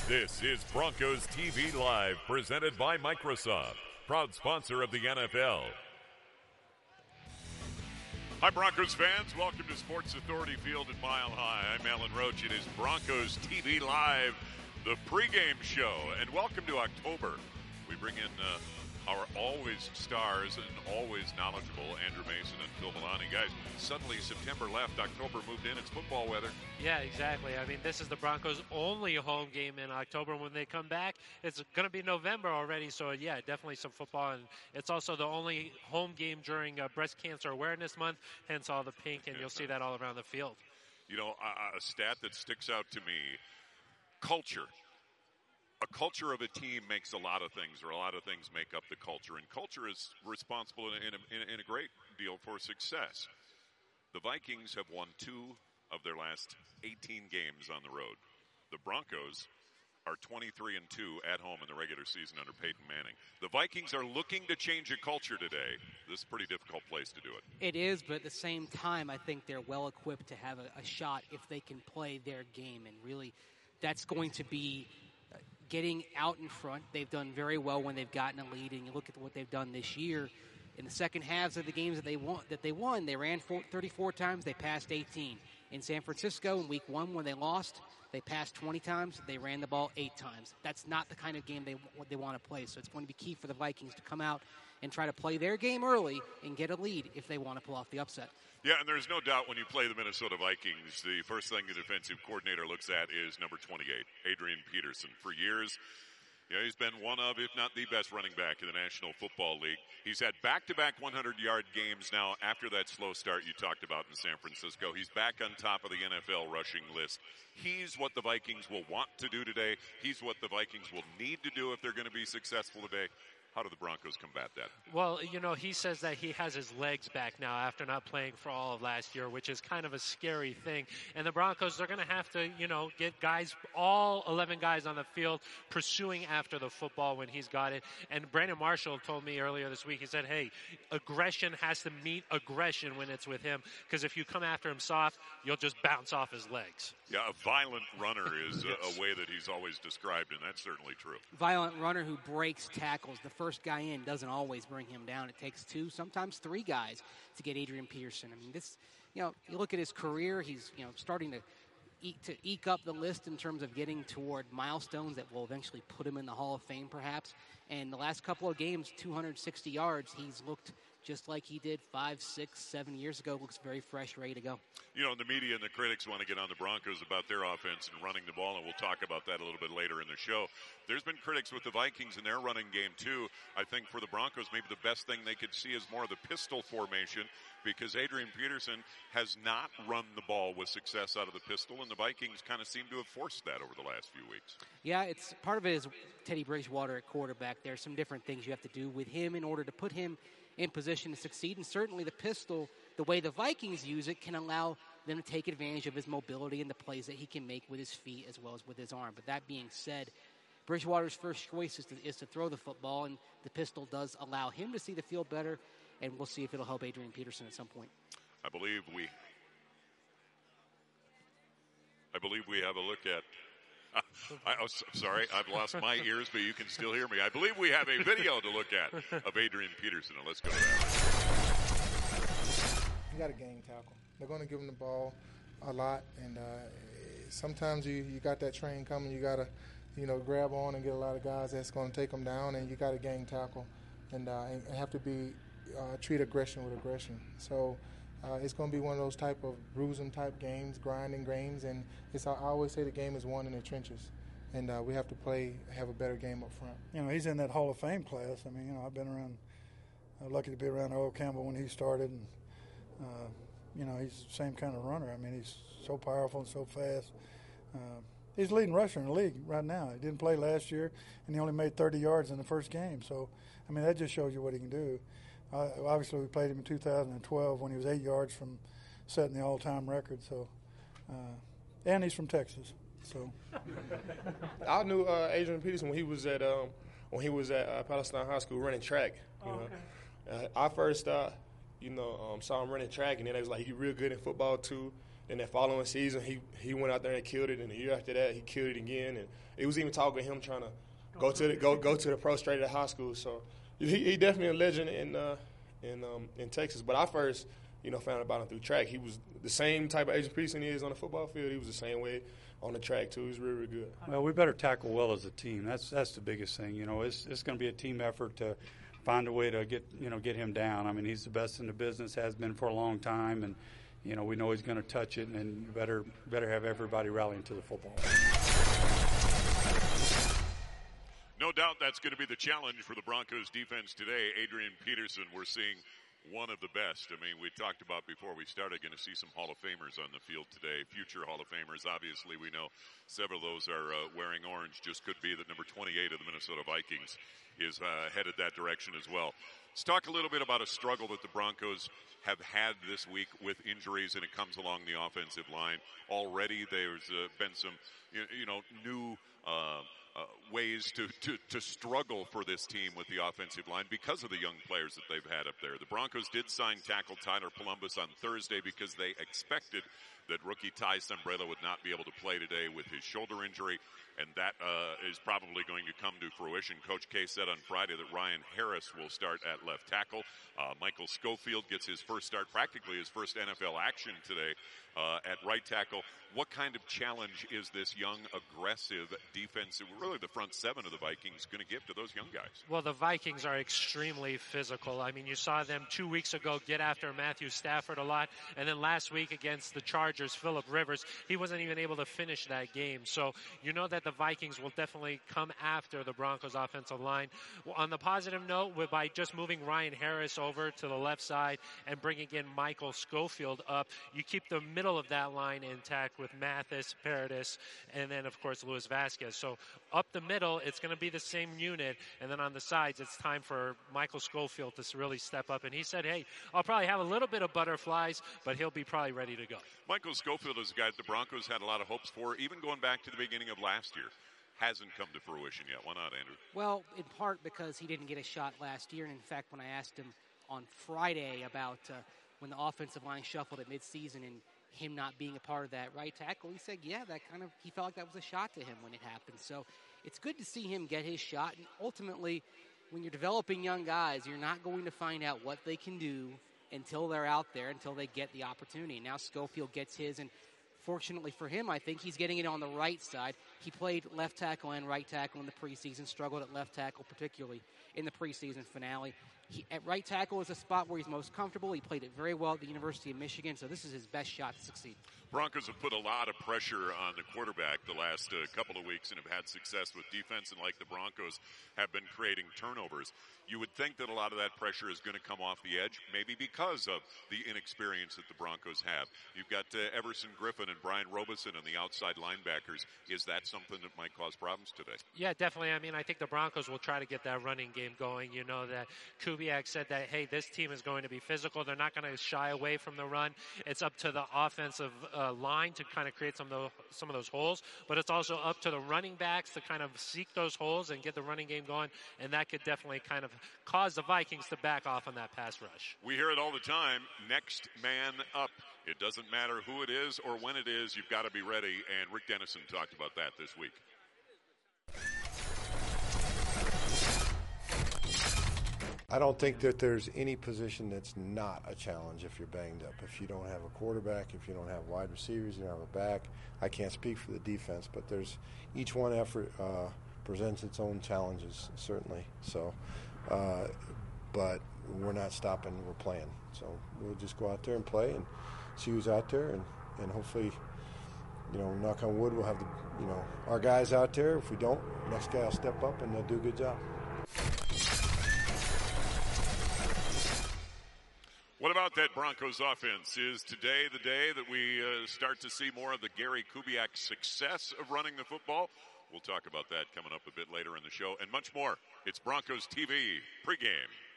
This is Broncos TV Live, presented by Microsoft, proud sponsor of the NFL. Hi, Broncos fans. Welcome to Sports Authority Field at Mile High. I'm Alan Roach. It is Broncos TV Live, the pregame show. And welcome to October. We bring in our always stars and always knowledgeable Andrew Mason and Phil Milani. Guys, suddenly September left, October moved in. It's football weather. Yeah, exactly. I mean, this is the Broncos' only home game in October. When they come back, it's going to be November already. So, yeah, definitely some football. And it's also the only home game during Breast Cancer Awareness Month, hence all the pink, and you'll see that all around the field. You know, a stat that sticks out to me, culture. A culture of a team makes a lot of things, or a lot of things make up the culture. And culture is responsible in a great deal for success. The Vikings have won 2 of their last 18 games on the road. The Broncos are 23-2 at home in the regular season under Peyton Manning. The Vikings are looking to change a culture today. This is a pretty difficult place to do it. It is, but at the same time, I think they're well equipped to have a shot if they can play their game. And really, that's going to be getting out in front. They've done very well when they've gotten a lead, and you look at what they've done this year. In the second halves of the games that they won, they ran 34 times, they passed 18. In San Francisco in week 1 when they lost, they passed 20 times, they ran the ball 8 times. That's not the kind of game they want to play, so it's going to be key for the Vikings to come out and try to play their game early and get a lead if they want to pull off the upset. Yeah, and there's no doubt when you play the Minnesota Vikings, the first thing the defensive coordinator looks at is number 28, Adrian Peterson. For years, he's been one of, if not the best running back in the National Football League. He's had back-to-back 100-yard games now after that slow start you talked about in San Francisco. He's back on top of the NFL rushing list. He's what the Vikings will want to do today. He's what the Vikings will need to do if they're going to be successful today. How do the Broncos combat that? Well, he says that he has his legs back now after not playing for all of last year, which is kind of a scary thing. And the Broncos, they're going to have to, get guys, all 11 guys on the field pursuing after the football when he's got it. And Brandon Marshall told me earlier this week, he said, hey, aggression has to meet aggression when it's with him, because if you come after him soft, you'll just bounce off his legs. Yeah, a violent runner is a way that he's always described, and that's certainly true. Violent runner who breaks tackles. The first guy in doesn't always bring him down. It takes 2, sometimes 3 guys to get Adrian Peterson. I mean, this, you look at his career, he's, starting to eke up the list in terms of getting toward milestones that will eventually put him in the Hall of Fame, perhaps. And the last couple of games, 260 yards, he's looked just like he did 5, 6, 7 years ago. Looks very fresh, ready to go. The media and the critics want to get on the Broncos about their offense and running the ball, and we'll talk about that a little bit later in the show. There's been critics with the Vikings in their running game, too. I think for the Broncos, maybe the best thing they could see is more of the pistol formation, because Adrian Peterson has not run the ball with success out of the pistol, and the Vikings kind of seem to have forced that over the last few weeks. Yeah, it's part of it is Teddy Bridgewater at quarterback. There's some different things you have to do with him in order to put him in position to succeed, and certainly the pistol, the way the Vikings use it, can allow them to take advantage of his mobility and the plays that he can make with his feet as well as with his arm. But that being said, Bridgewater's first choice is to throw the football, and the pistol does allow him to see the field better, and we'll see if it'll help Adrian Peterson at some point. I believe we have a look at sorry, I've lost my ears, but you can still hear me. I believe we have a video to look at of Adrian Peterson, and let's go to that. You got to gang tackle. They're going to give him the ball a lot, and sometimes you got that train coming. You got to, grab on and get a lot of guys that's going to take them down, and you got to gang tackle and have to treat aggression with aggression. So it's going to be one of those type of bruising type games, grinding games, and I always say the game is won in the trenches, and we have to have a better game up front. He's in that Hall of Fame class. I mean, I've been lucky to be around Earl Campbell when he started, and he's the same kind of runner. I mean, he's so powerful and so fast. He's the leading rusher in the league right now. He didn't play last year, and he only made 30 yards in the first game. So, I mean, that just shows you what he can do. Obviously, we played him in 2012 when he was 8 yards from setting the all-time record. So, and he's from Texas. So, I knew Adrian Peterson when he was at Palestine High School running track. I first saw him running track, and then they was like, he's real good in football too. Then that following season, he went out there and killed it. And the year after that, he killed it again. And it was even talking him trying to go to the pro straight at high school. So he definitely a legend in Texas. But I first, found out about him through track. He was the same type of Adrian Peterson he is on the football field. He was the same way on the track too. He was really, really good. Well, we better tackle well as a team. That's the biggest thing. It's going to be a team effort to find a way to get him down. I mean, he's the best in the business, has been for a long time, and we know he's going to touch it, and you better have everybody rallying to the football. No doubt that's going to be the challenge for the Broncos defense today. Adrian Peterson, we're seeing one of the best. I mean, we talked about before we started, going to see some Hall of Famers on the field today, future Hall of Famers. Obviously, we know several of those are wearing orange. Just could be that number 28 of the Minnesota Vikings is headed that direction as well. Let's talk a little bit about a struggle that the Broncos have had this week with injuries, and it comes along the offensive line. Already there's been some, new ways to struggle for this team with the offensive line because of the young players that they've had up there. The Broncos did sign tackle Tyler Columbus on Thursday because they expected that rookie Ty Sombrello would not be able to play today with his shoulder injury, and that is probably going to come to fruition. Coach K said on Friday that Ryan Harris will start at left tackle. Michael Schofield gets his first start, practically his first NFL action today at right tackle. What kind of challenge is this young, aggressive defensive, really the front seven of the Vikings, going to give to those young guys? Well, the Vikings are extremely physical. I mean, you saw them 2 weeks ago get after Matthew Stafford a lot, and then last week against the Chargers, Phillip Rivers, he wasn't even able to finish that game. So you know that the Vikings will definitely come after the Broncos offensive line. On the positive note, by just moving Ryan Harris over to the left side and bringing in Michael Schofield up, you keep the middle of that line intact with Mathis, Paradis, and then, of course, Luis Vasquez. So up the middle, it's going to be the same unit, and then on the sides, it's time for Michael Schofield to really step up. And he said, hey, I'll probably have a little bit of butterflies, but he'll be probably ready to go. Michael Schofield is a guy that the Broncos had a lot of hopes for, even going back to the beginning of last year. Hasn't come to fruition yet. Why not, Andrew? Well, in part because he didn't get a shot last year. And, in fact, when I asked him on Friday about when the offensive line shuffled at midseason and him not being a part of that right tackle, he said, yeah, he felt like that was a shot to him when it happened. So it's good to see him get his shot. And ultimately, when you're developing young guys, you're not going to find out what they can do until they're out there, until they get the opportunity. Now Schofield gets his, and fortunately for him, I think he's getting it on the right side. He played left tackle and right tackle in the preseason, struggled at left tackle, particularly in the preseason finale. At right tackle is a spot where he's most comfortable. He played it very well at the University of Michigan, so this is his best shot to succeed. Broncos have put a lot of pressure on the quarterback the last couple of weeks and have had success with defense, and like the Broncos have been creating turnovers. You would think that a lot of that pressure is going to come off the edge, maybe because of the inexperience that the Broncos have. You've got Everson Griffin and Brian Robeson on the outside linebackers. Is that something that might cause problems today? Yeah, definitely. I mean, I think the Broncos will try to get that running game going. You know that Kubiak said that, hey, this team is going to be physical. They're not going to shy away from the run. It's up to the offensive line to kind of create some of those holes, but it's also up to the running backs to kind of seek those holes and get the running game going, and that could definitely kind of cause the Vikings to back off on that pass rush. We hear it all the time, next man up. It doesn't matter who it is or when it is, you've got to be ready, and Rick Dennison talked about that this week. I don't think that there's any position that's not a challenge if you're banged up. If you don't have a quarterback, if you don't have wide receivers, you don't have a back. I can't speak for the defense, but each one effort presents its own challenges, certainly. So, but we're not stopping, we're playing. So we'll just go out there and play and see who's out there, and hopefully, knock on wood, we'll have our guys out there. If we don't, next guy will step up and they'll do a good job. What about that Broncos offense? Is today the day that we start to see more of the Gary Kubiak success of running the football? We'll talk about that coming up a bit later in the show and much more. It's Broncos TV pregame.